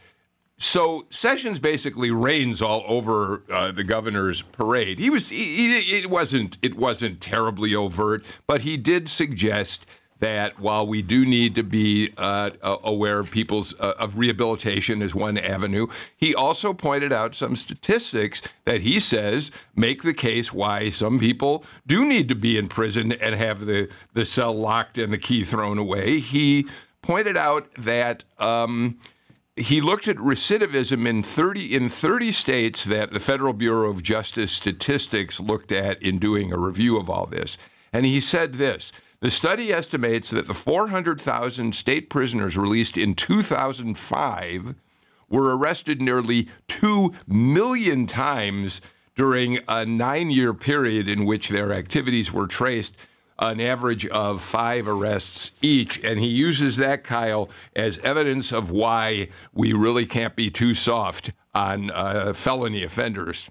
So Sessions basically reigns all over uh, the governor's parade. He was he, he, it wasn't it wasn't terribly overt, but he did suggest that while we do need to be uh, aware of people's uh, of rehabilitation as one avenue, he also pointed out some statistics that he says make the case why some people do need to be in prison and have the, the cell locked and the key thrown away. He pointed out that um, he looked at recidivism in thirty in thirty states that the Federal Bureau of Justice Statistics looked at in doing a review of all this. And he said this: The study estimates that the four hundred thousand state prisoners released in two thousand five were arrested nearly two million times during a nine-year period in which their activities were traced, an average of five arrests each. And he uses that, Kyle, as evidence of why we really can't be too soft on uh, felony offenders.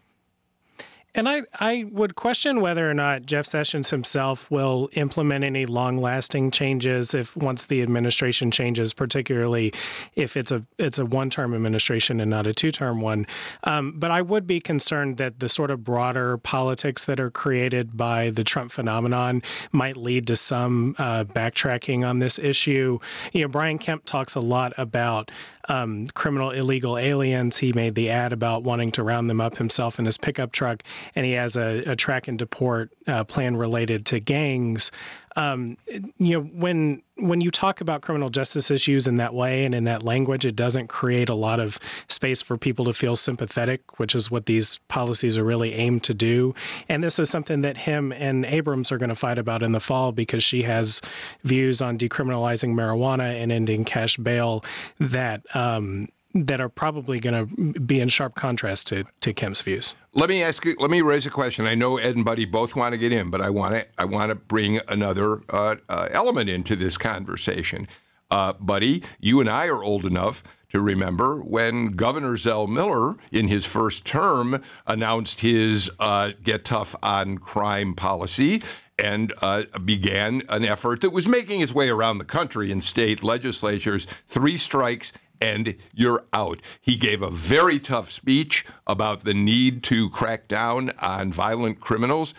And I, I would question whether or not Jeff Sessions himself will implement any long-lasting changes if once the administration changes, particularly if it's a it's a one-term administration and not a two-term one. Um, but I would be concerned that the sort of broader politics that are created by the Trump phenomenon might lead to some uh, backtracking on this issue. You know, Brian Kemp talks a lot about Um, criminal illegal aliens. He made the ad about wanting to round them up himself in his pickup truck, and he has a, a track and deport uh, plan related to gangs. Um, you know, when when you talk about criminal justice issues in that way and in that language, it doesn't create a lot of space for people to feel sympathetic, which is what these policies are really aimed to do. And this is something that him and Abrams are going to fight about in the fall, because she has views on decriminalizing marijuana and ending cash bail that um, that are probably going to be in sharp contrast to, to Kemp's views. Let me ask you, let me raise a question. I know Ed and Buddy both want to get in, but I want to I want to bring another uh, uh, element into this conversation. Uh, Buddy, you and I are old enough to remember when Governor Zell Miller, in his first term, announced his uh, get tough on crime policy and uh, began an effort that was making its way around the country in state legislatures, three strikes and you're out. He gave a very tough speech about the need to crack down on violent criminals,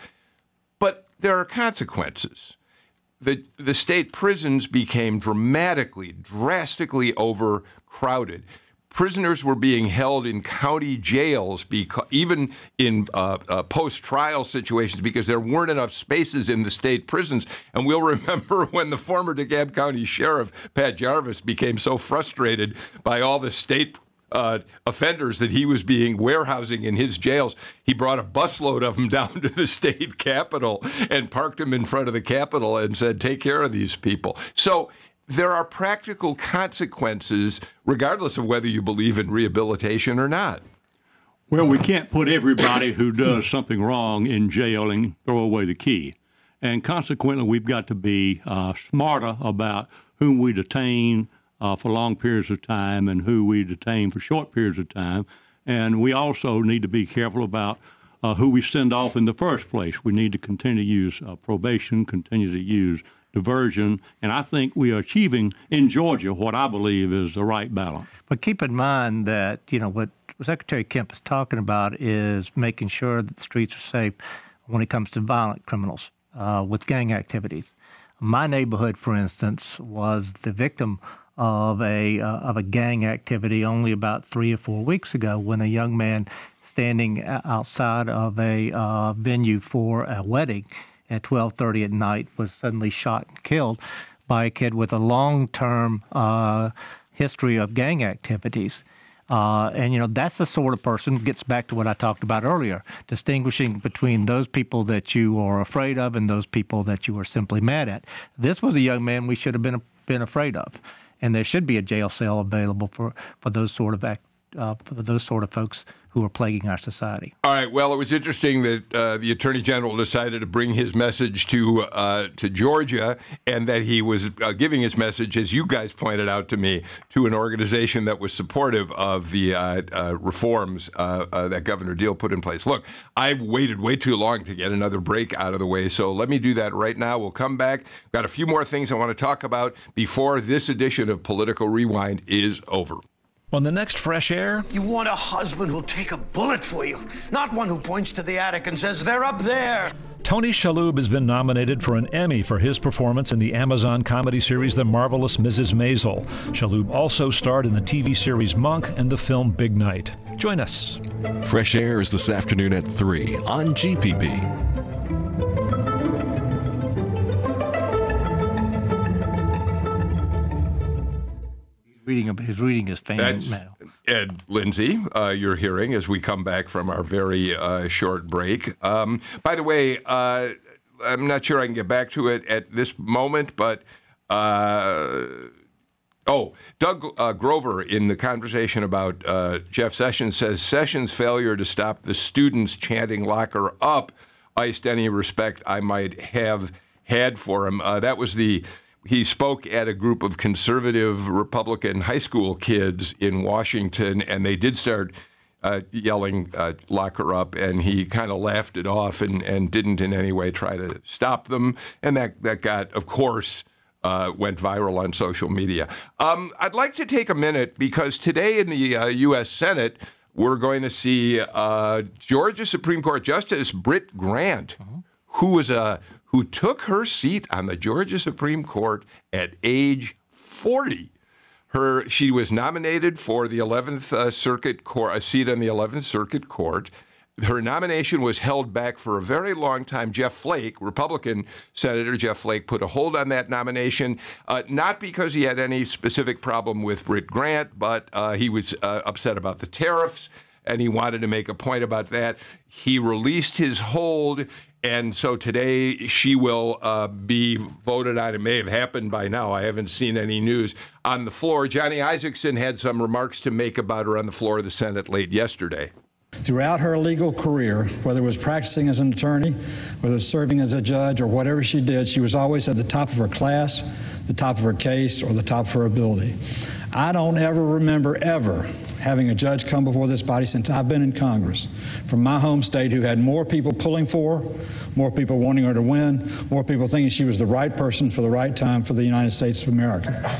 but there are consequences. The, the state prisons became dramatically, drastically overcrowded. Prisoners were being held in county jails, because, even in uh, uh, post-trial situations, because there weren't enough spaces in the state prisons. And we'll remember when the former DeKalb County Sheriff, Pat Jarvis, became so frustrated by all the state uh, offenders that he was being warehousing in his jails, he brought a busload of them down to the state capitol and parked them in front of the capitol and said, take care of these people. So there are practical consequences, regardless of whether you believe in rehabilitation or not. Well, we can't put everybody who does something wrong in jail and throw away the key. And consequently, we've got to be uh, smarter about whom we detain uh, for long periods of time and who we detain for short periods of time. And we also need to be careful about uh, who we send off in the first place. We need to continue to use uh, probation, continue to use diversion, and I think we are achieving in Georgia what I believe is the right balance. But keep in mind that, you know, what Secretary Kemp is talking about is making sure that the streets are safe when it comes to violent criminals uh, with gang activities. My neighborhood, for instance, was the victim of a uh, of a gang activity only about three or four weeks ago, when a young man standing outside of a uh, venue for a wedding at twelve thirty at night was suddenly shot and killed by a kid with a long-term uh, history of gang activities. Uh, and, you know, that's the sort of person, gets back to what I talked about earlier, distinguishing between those people that you are afraid of and those people that you are simply mad at. This was a young man we should have been been afraid of, and there should be a jail cell available for, for those sort of act, uh, for those sort of folks who are plaguing our society. All right. Well, it was interesting that uh, the Attorney General decided to bring his message to uh, to Georgia, and that he was uh, giving his message, as you guys pointed out to me, to an organization that was supportive of the uh, uh, reforms uh, uh, that Governor Deal put in place. Look, I waited way too long to get another break out of the way, so let me do that right now. We'll come back. Got a few more things I want to talk about before this edition of Political Rewind is over. On the next Fresh Air, you want a husband who'll take a bullet for you, not one who points to the attic and says, they're up there. Tony Shalhoub has been nominated for an Emmy for his performance in the Amazon comedy series The Marvelous Missus Maisel. Shalhoub also starred in the T V series Monk and the film Big Night. Join us. Fresh Air is this afternoon at three on G P B. Reading, he's reading his fan That's mail. Ed Lindsay, uh, you're hearing as we come back from our very uh, short break. Um, by the way, uh, I'm not sure I can get back to it at this moment, but uh, oh, Doug uh, Grover in the conversation about uh, Jeff Sessions says Sessions' failure to stop the students chanting "lock her up" iced any respect I might have had for him. Uh, that was the he spoke at a group of conservative Republican high school kids in Washington, and they did start uh, yelling uh, "lock her up," and he kind of laughed it off and, and didn't in any way try to stop them. And that, that got, of course, uh, went viral on social media. Um, I'd like to take a minute because today in the uh, U S Senate, we're going to see uh, Georgia Supreme Court Justice Britt Grant, uh-huh. who was a who took her seat on the Georgia Supreme Court at age forty. Her she was nominated for the eleventh uh, Circuit Court, a seat on the eleventh Circuit Court. Her nomination was held back for a very long time. Jeff Flake, Republican Senator Jeff Flake, put a hold on that nomination, uh, not because he had any specific problem with Britt Grant, but uh, he was uh, upset about the tariffs, and he wanted to make a point about that. He released his hold, and so today she will uh, be voted on. It may have happened by now. I haven't seen any news on the floor. Johnny Isakson had some remarks to make about her on the floor of the Senate late yesterday. Throughout her legal career, whether it was practicing as an attorney, whether it was serving as a judge, or whatever she did, she was always at the top of her class, the top of her case, or the top of her ability. I don't ever remember ever having a judge come before this body since I've been in Congress from my home state who had more people pulling for her, more people wanting her to win, more people thinking she was the right person for the right time for the United States of America.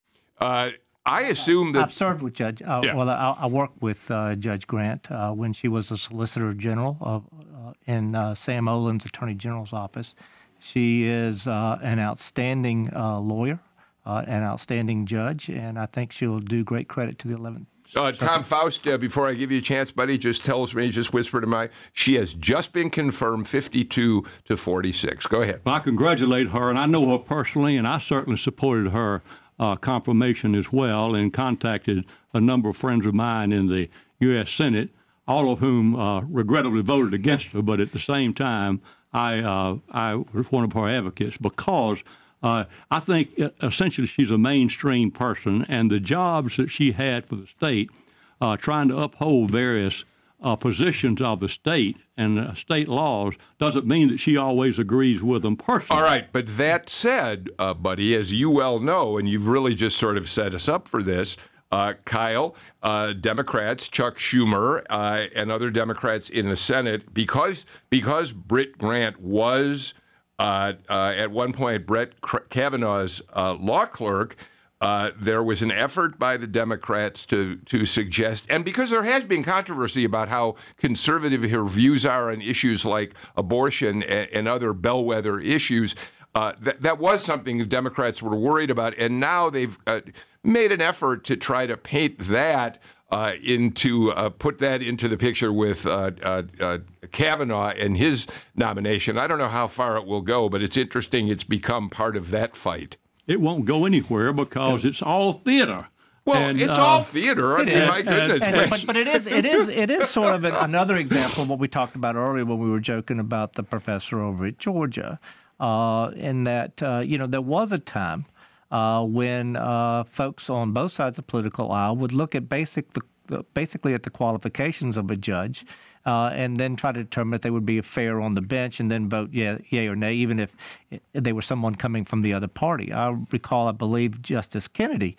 Uh, I assume that I've served with Judge. Uh, yeah. Well, I, I worked with uh, Judge Grant uh, when she was a Solicitor General of, uh, in uh, Sam Olin's Attorney General's office. She is uh, an outstanding uh, lawyer, uh, an outstanding judge, and I think she'll do great credit to the eleventh. Uh, Tom Faust, uh, before I give you a chance, buddy, just tells me, just whisper to my, she has just been confirmed fifty-two to forty-six. Go ahead. Well, I congratulate her, and I know her personally, and I certainly supported her uh, confirmation as well, and contacted a number of friends of mine in the U S Senate, all of whom uh, regrettably voted against her, but at the same time, I, uh, I was one of her advocates because Uh, I think essentially she's a mainstream person, and the jobs that she had for the state, uh, trying to uphold various uh, positions of the state and uh, state laws, doesn't mean that she always agrees with them personally. All right, but that said, uh, buddy, as you well know, and you've really just sort of set us up for this, uh, Kyle, uh, Democrats, Chuck Schumer, uh, and other Democrats in the Senate, because because Britt Grant was Uh, uh, at one point, Brett Kavanaugh's uh, law clerk, uh, there was an effort by the Democrats to to suggest, and because there has been controversy about how conservative her views are on issues like abortion and, and other bellwether issues, uh, that, that was something the Democrats were worried about, and now they've uh, made an effort to try to paint that Uh, into uh, put that into the picture with uh, uh, uh, Kavanaugh and his nomination. I don't know how far it will go, but it's interesting. It's become part of that fight. It won't go anywhere because it's all theater. Well, and, it's uh, all theater. I mean, my goodness. And, and, but, but it is it is it is sort of an, another example of what we talked about earlier when we were joking about the professor over at Georgia, uh, in that uh, you know there was a time. Uh, when uh, folks on both sides of the political aisle would look at basic, the, the, basically at the qualifications of a judge uh, and then try to determine if they would be fair on the bench and then vote yeah, yay or nay, even if they were someone coming from the other party. I recall, I believe, Justice Kennedy.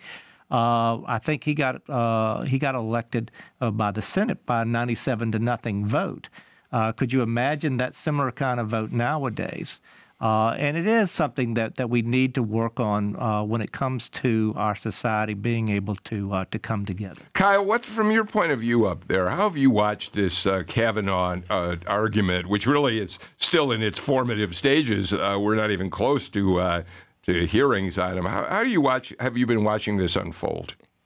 Uh, I think he got uh, he got elected uh, by the Senate by a ninety-seven to nothing vote. Uh, could you imagine that similar kind of vote nowadays? Uh, and it is something that, that we need to work on uh, when it comes to our society being able to uh, to come together. Kyle, what's from your point of view up there? How have you watched this uh, Kavanaugh uh, argument, which really is still in its formative stages? Uh, we're not even close to uh, to hearings on him. How, how do you watch? Have you been watching this unfold?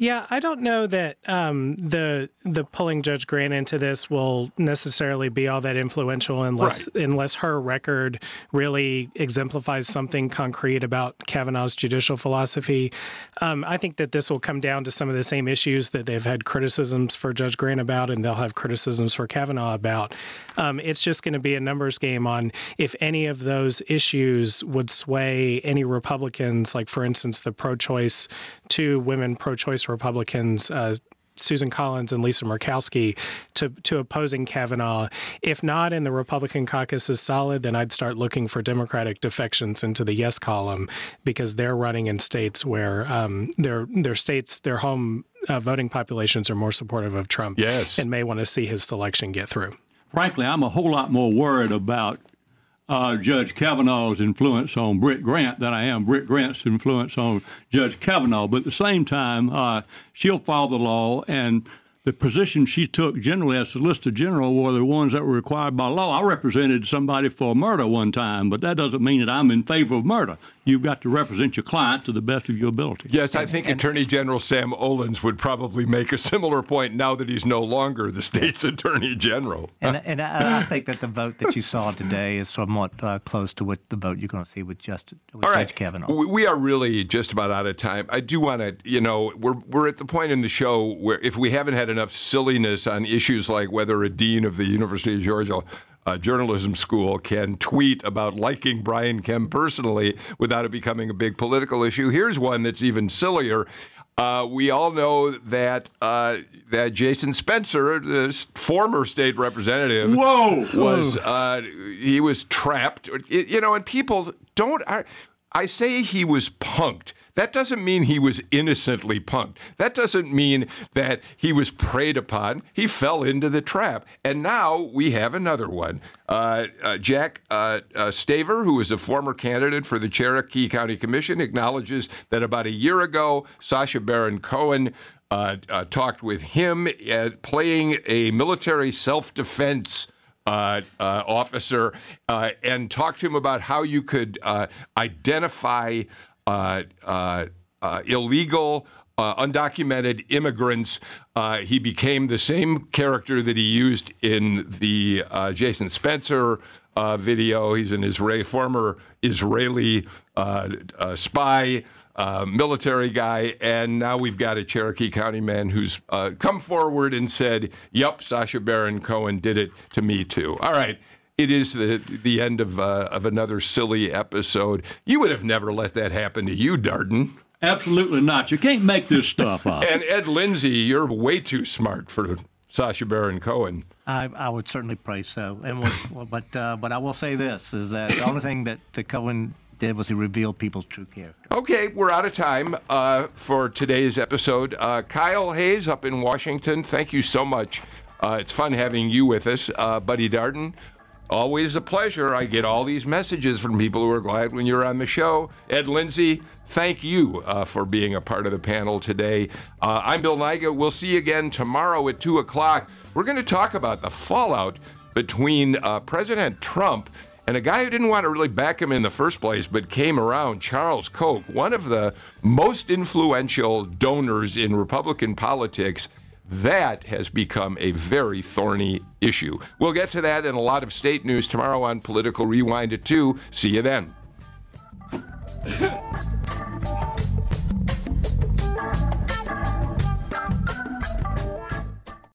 Yeah, I don't know that um, the the pulling Judge Grant into this will necessarily be all that influential unless right. unless her record really exemplifies something concrete about Kavanaugh's judicial philosophy. Um, I think that this will come down to some of the same issues that they've had criticisms for Judge Grant about, and they'll have criticisms for Kavanaugh about. Um, it's just going to be a numbers game on if any of those issues would sway any Republicans, like, for instance, the pro-choice, two women pro-choice Republicans, uh, Susan Collins and Lisa Murkowski, to, to opposing Kavanaugh. If not, and the Republican caucus is solid, then I'd start looking for Democratic defections into the yes column, because they're running in states where um, their their states, their home uh, voting populations are more supportive of Trump yes. and may want to see his selection get through. Frankly, I'm a whole lot more worried about Uh, Judge Kavanaugh's influence on Britt Grant than I am Britt Grant's influence on Judge Kavanaugh. But at the same time, uh, she'll follow the law, and the positions she took generally as Solicitor General were the ones that were required by law. I represented somebody for murder one time, but that doesn't mean that I'm in favor of murder. You've got to represent your client to the best of your ability. Yes, I think and, Attorney General Sam Olens would probably make a similar point now that he's no longer the state's Attorney General. And, and I, I think that the vote that you saw today is somewhat uh, close to what the vote you're going to see with, Just, with All right. Judge Kavanaugh. We are really just about out of time. I do want to, you know, we're we're at the point in the show where if we haven't had enough silliness on issues like whether a dean of the University of Georgia Uh, journalism school can tweet about liking Brian Kemp personally without it becoming a big political issue. Here's one that's even sillier. Uh, we all know that uh, that Jason Spencer, the former state representative, Whoa! was uh, he was trapped. You know, and people don't. I, I say he was punked. That doesn't mean he was innocently punked. That doesn't mean that he was preyed upon. He fell into the trap. And now we have another one. Uh, uh, Jack uh, uh, Staver, who is a former candidate for the Cherokee County Commission, acknowledges that about a year ago, Sacha Baron Cohen uh, uh, talked with him at playing a military self-defense Uh, uh, officer uh, and talked to him about how you could uh, identify uh, uh, uh, illegal, uh, undocumented immigrants. Uh, he became the same character that he used in the uh, Jason Spencer uh, video. He's an Israeli, former Israeli uh, uh, spy. Uh, military guy, and now we've got a Cherokee County man who's uh, come forward and said, yep, Sacha Baron Cohen did it to me too. All right, it is the the end of uh, of another silly episode. You would have never let that happen to you, Darden. Absolutely not. You can't make this stuff up. And Ed Lindsay, you're way too smart for Sacha Baron Cohen. I, I would certainly praise so. And what's, but uh, but I will say this, is that the only thing that, that Cohen did was he revealed people's true character. Okay, we're out of time uh, for today's episode. Uh, Kyle Hayes up in Washington, thank you so much. Uh, it's fun having you with us. Uh, Buddy Darden, always a pleasure. I get all these messages from people who are glad when you're on the show. Ed Lindsay, thank you uh, for being a part of the panel today. Uh, I'm Bill Nigut. We'll see you again tomorrow at two o'clock. We're going to talk about the fallout between uh, President Trump and a guy who didn't want to really back him in the first place, but came around, Charles Koch, one of the most influential donors in Republican politics. That has become a very thorny issue. We'll get to that and a lot of state news tomorrow on Political Rewind at two. See you then.